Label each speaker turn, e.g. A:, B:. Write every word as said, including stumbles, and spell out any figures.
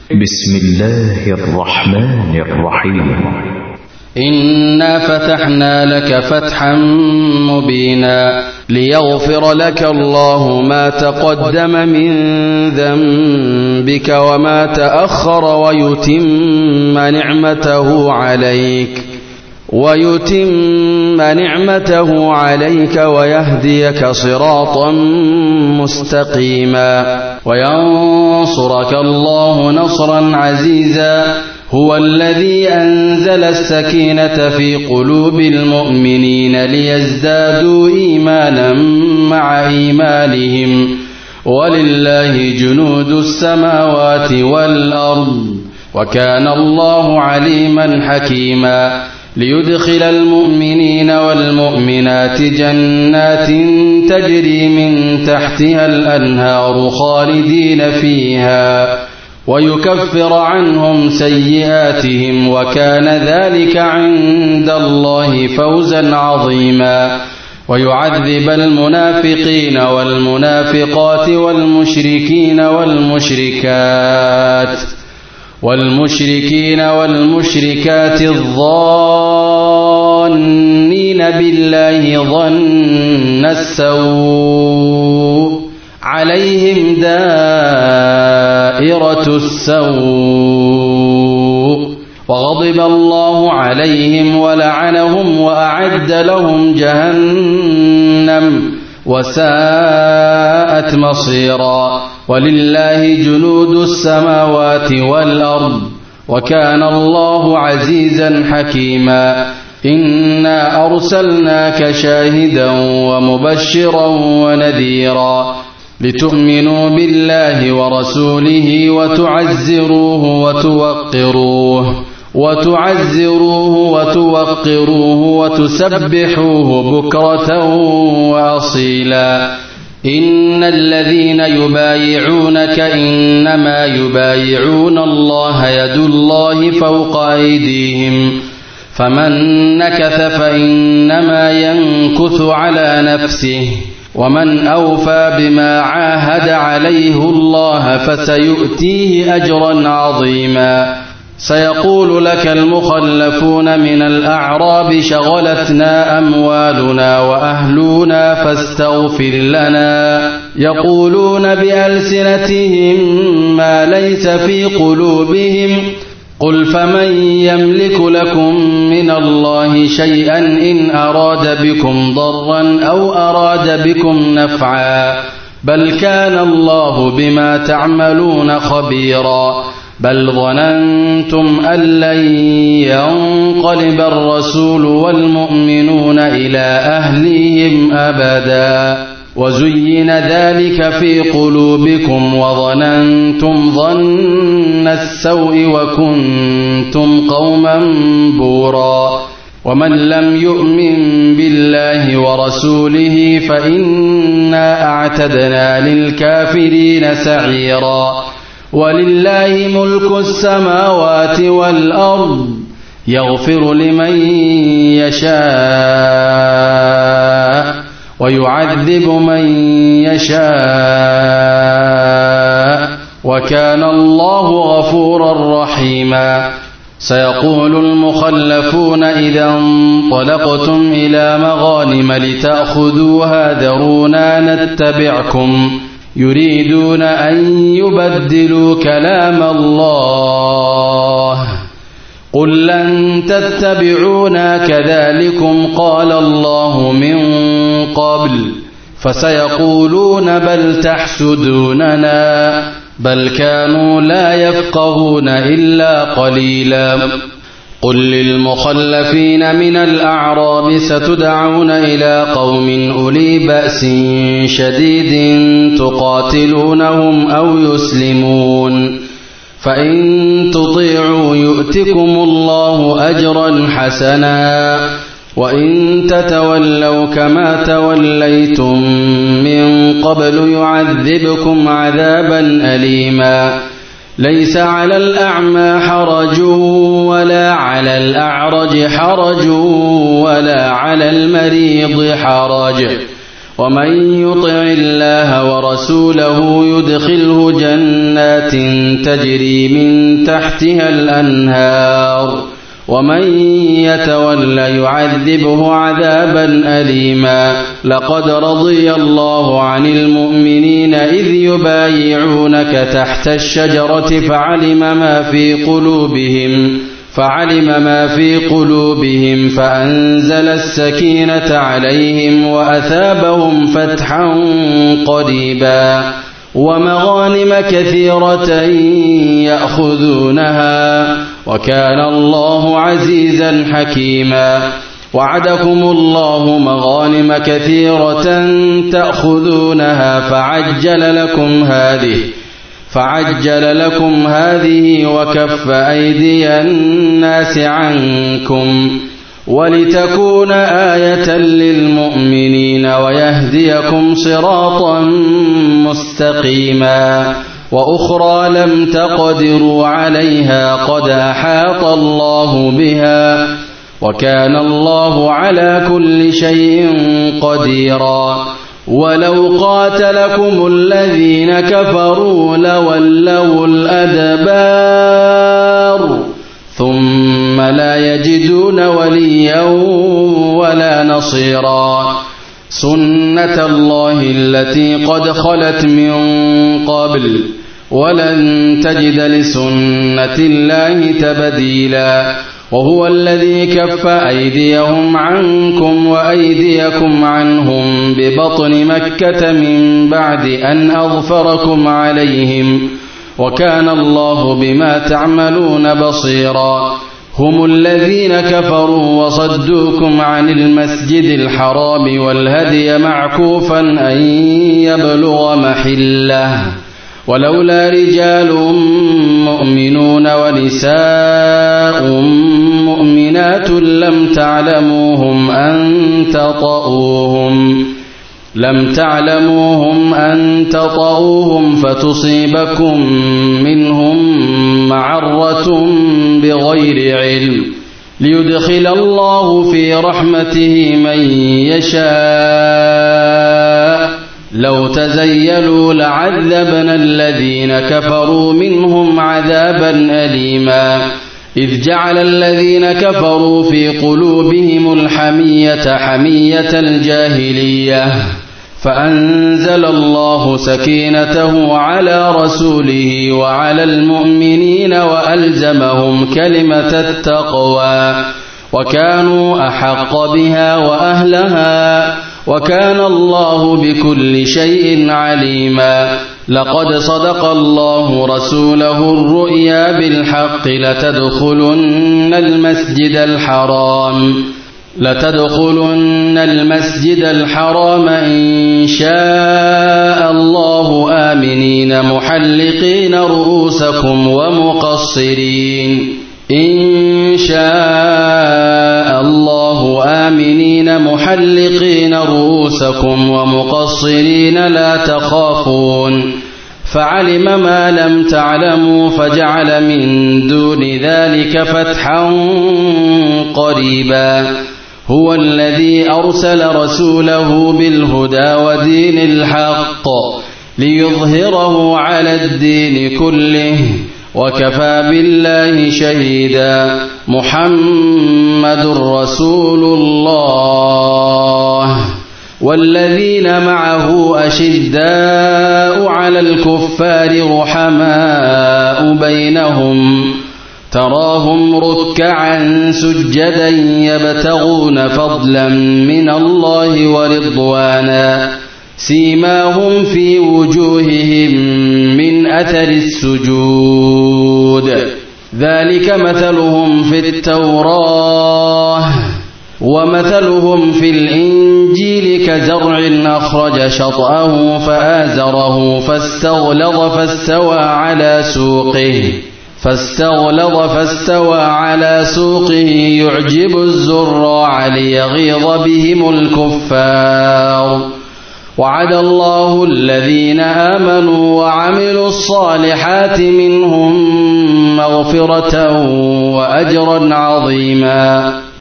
A: بسم الله الرحمن الرحيم.
B: إنا فتحنا لك فتحا مبينا ليغفر لك الله ما تقدم من ذنبك وما تأخر ويتم نعمته عليك ويتم نعمته عليك ويهديك صراطا مستقيما وينصرك الله نصرا عزيزا. هو الذي أنزل السكينة في قلوب المؤمنين ليزدادوا إيمانا مع إيمانهم ولله جنود السماوات والأرض وكان الله عليما حكيما. ليدخل المؤمنين والمؤمنات جنات تجري من تحتها الأنهار خالدين فيها ويكفر عنهم سيئاتهم وكان ذلك عند الله فوزا عظيما. ويعذب المنافقين والمنافقات والمشركين والمشركات والمشركين والمشركات الظانين بالله ظن السوء عليهم دائرة السوء وغضب الله عليهم ولعنهم وأعد لهم جهنم وساءت مصيرا. ولله جنود السماوات والأرض وكان الله عزيزا حكيما. إنا أرسلناك شاهدا ومبشرا ونذيرا لتؤمنوا بالله ورسوله وتعزروه وتوقروه وتعزروه وتوقروه وتسبحوه بكرة وأصيلا. إن الذين يبايعونك إنما يبايعون الله يد الله فوق أيديهم فمن نكث فإنما ينكث على نفسه ومن أوفى بما عاهد عليه الله فسيؤتيه أجرا عظيما. سيقول لك المخلفون من الأعراب شغلتنا أموالنا وأهلنا فاستغفر لنا يقولون بألسنتهم ما ليس في قلوبهم قل فمن يملك لكم من الله شيئا إن أراد بكم ضرا أو أراد بكم نفعا بل كان الله بما تعملون خبيرا. بل ظننتم أن لن ينقلب الرسول والمؤمنون إلى أهليهم أبدا وزين ذلك في قلوبكم وظننتم ظن السوء وكنتم قوما بورا. ومن لم يؤمن بالله ورسوله فإنا أعتدنا للكافرين سعيرا. ولله ملك السماوات والأرض يغفر لمن يشاء ويعذب من يشاء وكان الله غفورا رحيما. سيقول المخلفون إذا انطلقتم إلى مغانم لتأخذوها ذرونا نتبعكم يريدون أن يبدلوا كلام الله قل لن تتبعونا كذلكم قال الله من قبل فسيقولون بل تحسدوننا بل كانوا لا يفقهون إلا قليلا. قل للمخلفين من الأعراب ستدعون إلى قوم أولي بأس شديد تقاتلونهم أو يسلمون فإن تطيعوا يؤتكم الله أجرا حسنا وإن تتولوا كما توليتم من قبل يعذبكم عذابا أليما. ليس على الأعمى حرج ولا على الأعرج حرج ولا على المريض حرج ومن يطع الله ورسوله يدخله جنات تجري من تحتها الأنهار ومن يتول يعذبه عذابا أليما لقد رضي الله عن المؤمنين إذ يبايعونك تحت الشجرة فعلم ما في قلوبهم فعلم ما في قلوبهم فأنزل السكينة عليهم وأثابهم فتحا قريبا ومغانم كثيرة يأخذونها وكان الله عزيزا حكيما وعدكم الله مغانم كثيرة تأخذونها فعجل لكم هذه فعجل لكم هذه وكف أيدي الناس عنكم ولتكون آية للمؤمنين ويهديكم صراطا مستقيما وأخرى لم تقدروا عليها قد أحاط الله بها وكان الله على كل شيء قديرا ولو قاتلكم الذين كفروا لولوا الأدبار ثم لا يجدون وليا ولا نصيرا سنة الله التي قد خلت من قبل ولن تجد لسنة الله تبديلا وهو الذي كف أيديهم عنكم وأيديكم عنهم ببطن مكة من بعد أن أظفركم عليهم وكان الله بما تعملون بصيرا هم الذين كفروا وصدوكم عن المسجد الحرام والهدي معكوفا أن يبلغ محله ولولا رجال مؤمنون ونساء مؤمنات لم تعلموهم أن تطؤوهم لم تعلموهم أن تطؤوهم فتصيبكم منهم معرة بغير علم ليدخل الله في رحمته من يشاء لو تزيلوا لعذبنا الذين كفروا منهم عذابا أليما إذ جعل الذين كفروا في قلوبهم الحمية حمية الجاهلية فأنزل الله سكينته على رسوله وعلى المؤمنين وألزمهم كلمة التقوى وكانوا أحق بها وأهلها وكان الله بكل شيء عليما لقد صدق الله رسوله الرؤيا بالحق لتدخلن المسجد الحرام لتدخلن المسجد الحرام إن شاء الله آمنين محلقين رؤوسكم ومقصرين إن شاء الله آمنين محلقين رؤوسكم ومقصرين لا تخافون فعلم ما لم تعلموا فجعل من دون ذلك فتحا قريبا هو الذي أرسل رسوله بالهدى ودين الحق ليظهره على الدين كله وكفى بالله شهيدا محمد رسول الله والذين معه أشداء على الكفار رحماء بينهم تراهم ركعا سجدا يبتغون فضلا من الله ورضوانا سيماهم في وجوههم من أثر السجود ذلك مثلهم في التوراة ومثلهم في الإنجيل كزرع أخرج شطأه فآزره فاستغلظ فاستوى على سوقه فاستغلظ فاستوى على سوقه يعجب الزراع ليغيظ بهم الكفار وعد الله الذين آمنوا وعملوا الصالحات منهم مغفرة وأجرا عظيما